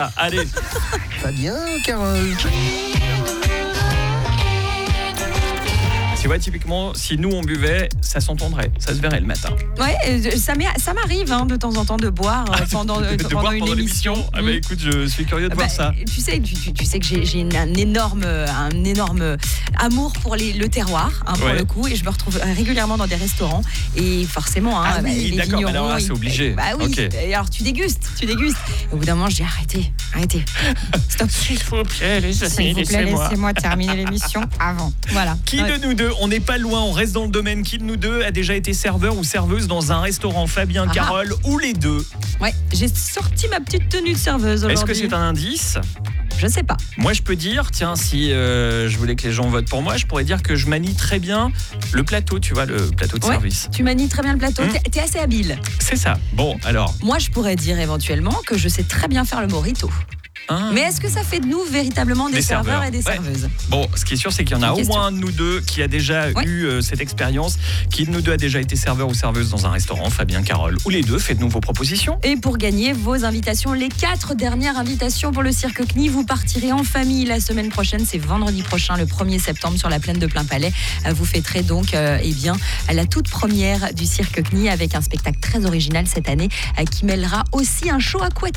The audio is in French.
Allez. Pas bien, Carole. Tu vois, typiquement, si nous on buvait, ça s'entendrait, ça se verrait le matin. Ouais, ça m'arrive de temps en temps de boire pendant une émission. Ah bah écoute, je suis curieux de voir ça. Tu sais que j'ai un énorme amour pour le terroir, pour le coup, et je me retrouve régulièrement dans des restaurants et forcément, oui, les d'accord, vignerons, alors là, c'est obligé. Bah oui. Okay. Et alors tu dégustes. Et au bout d'un moment, je dis arrêtez. Stop. S'il vous plaît, laissez-moi terminer l'émission avant. Voilà. Qui de nous deux, on n'est pas loin, on reste dans le domaine, qui de nous deux a déjà été serveur ou serveuse dans un restaurant? Fabien, Carole ou les deux? Ouais, j'ai sorti ma petite tenue de serveuse aujourd'hui. Est-ce que c'est un indice? Je sais pas. Moi, je peux dire, tiens, si je voulais que les gens votent pour moi, je pourrais dire que je manie très bien le plateau, tu vois, le plateau de service. Tu manies très bien le plateau, t'es assez habile. C'est ça. Bon, alors. Moi, je pourrais dire éventuellement que je sais très bien faire le mojito. Mais est-ce que ça fait de nous véritablement des serveurs et des serveuses? Bon, ce qui est sûr, c'est qu'il y en a au moins un de nous deux qui a déjà eu cette expérience. Qui de nous deux a déjà été serveur ou serveuse dans un restaurant? Fabien, Carole ou les deux? Faites-nous vos propositions. Et pour gagner vos invitations, les 4 dernières invitations pour le Cirque CNI, vous partirez en famille la semaine prochaine. C'est vendredi prochain, le 1er septembre, sur la plaine de Plainpalais. Vous fêterez donc la toute première du Cirque CNI avec un spectacle très original cette année qui mêlera aussi un show à couette.